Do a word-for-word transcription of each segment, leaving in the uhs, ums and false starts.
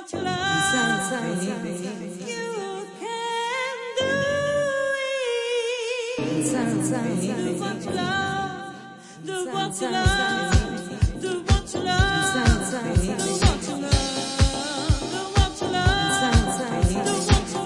what you love, you can do it. Do what you love, do what you love, do what you love, do what you love, do what you love, do what you love, do what you love, do what you love.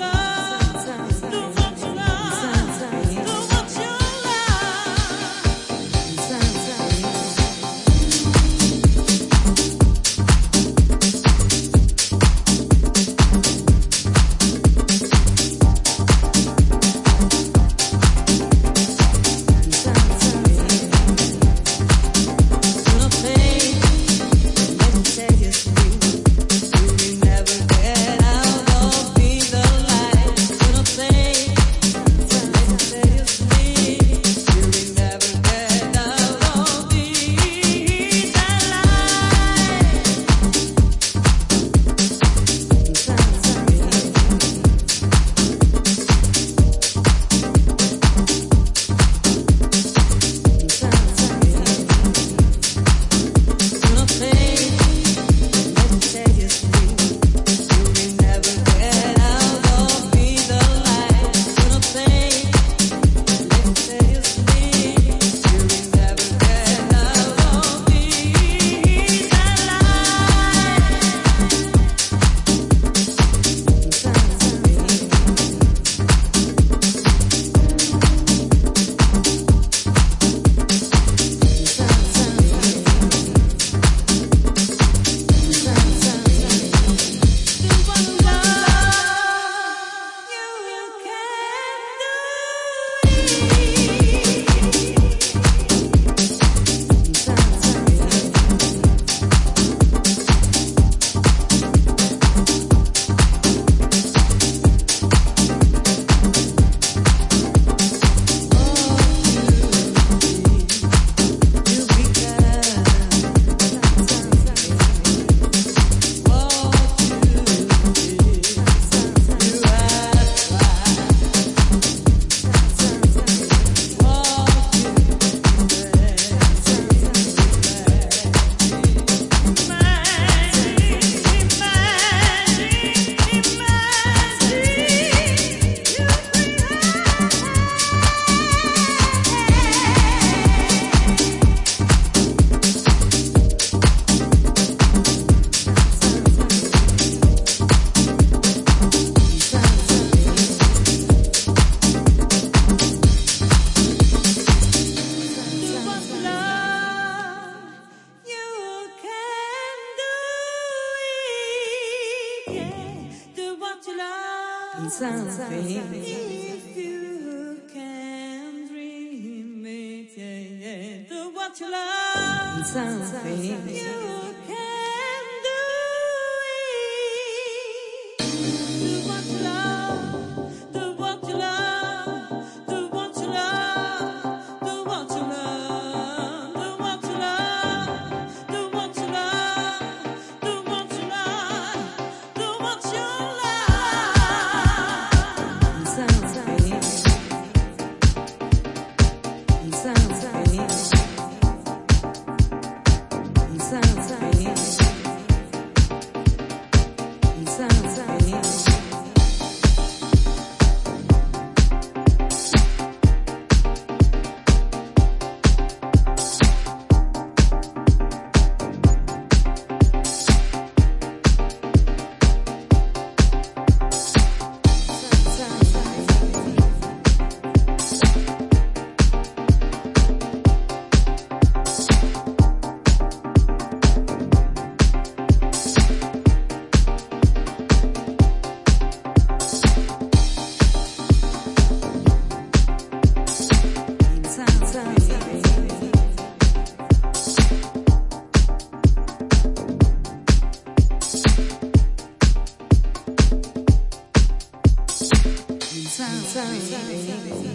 Something. If you can dream it, yeah, yeah. Do what you love. Something. You can do it. Do what you love. Do what you love. Do what you love. Do what you love. Do what you love. Do what you love. Do what you love. Do what you love. Something.